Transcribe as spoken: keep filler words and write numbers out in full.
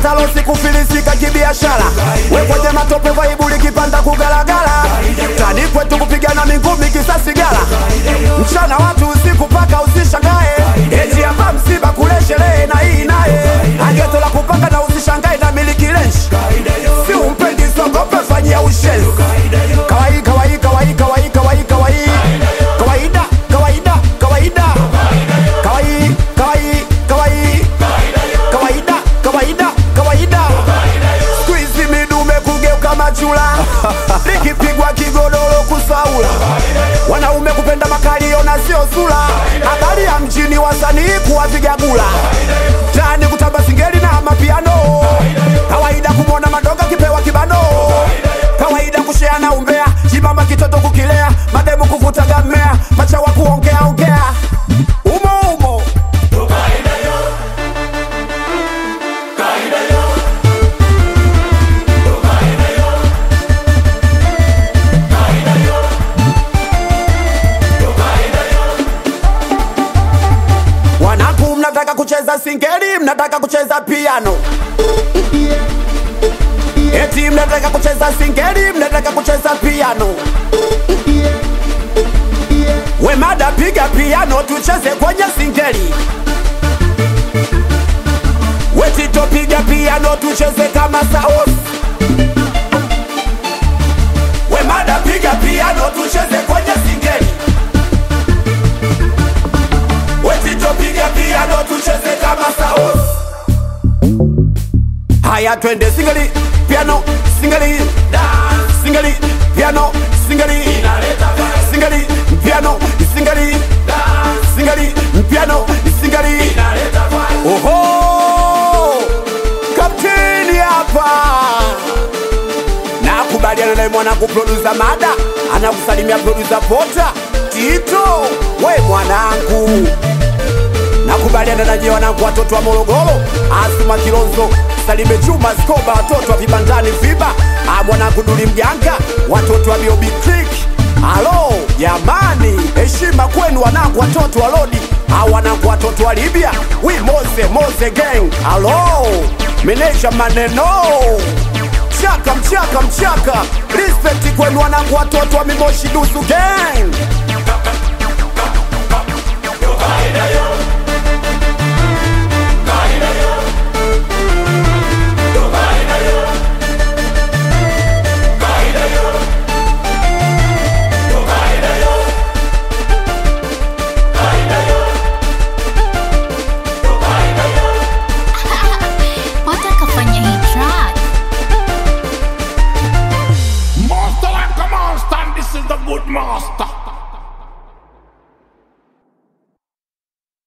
kupata losi kufilisika kibiashara. We kwenye matope vaibuli kipanda kugalagala. Tani kwetu kupigana mingumi kisasi gala. Mchana watu usiku paka usishangae. Eti hapa msiba kule sherehe na hii nae. Ageto la kupaka na usishangae na miliki lenshi. Si umpendi sogope fanyia ushenzi. Kawaii kawaii kawaii kawaii kawaii kawaii. Kawaida kawaida kawaida. Kawaii kawaii kawaii. Kawaida kawaida kawaida. Squeeze midume kugeuka machula. Likipigwa kigodoro kusaula. Wanaume kupenda makalio na sio sula. Habari ya mjini wasanii kuwapiga gula. Tani kutamba singeli na mapiano. Kawaida kumwona madoga kipewa kibano. Kawaida kushea na umbea. Chibamba kitoto kukilea. Mademu kuvuta gamea. Pacha wa kuongea ongea. Umo umo. Wanaku mnataka kucheza singeli, mnataka kucheza piano. Eti mnataka kucheza singeli, mnataka kucheza piano. We mada piga piano tucheze kwenye singeli. We Tito piga piano tucheze kama Saus. We mada piga piano tucheze kwenye singeli. We Tito piga piano tucheze kama Saus. Haya twende singeli, piano, singeli, dance, singeli, piano, singeli, singeli, piano, singeli, dance, singeli, piano, singeli. Oho, kapteni hapa. Nakubaliana na mwanangu producer Mada, anakusalimia producer Pota. Tito, we mwanangu. Nakubaliana na nyewe wanangu watoto wa Morogoro, Asuma Kilonzo, Salime Juma Skoba, watoto wa vibandani Viba, ah mwanangu Duli Mjanga, watoto wa B O B Creek. Halo, jamani, heshima kwenu wanangu watoto wa Lodi, ah wanangu watoto wa Libya, we Moze Moze gang. Halo, meneja maneno. Mchaka mchaka mchaka, respect kwenu wanangu watoto wa Mimoshi Dusu gang.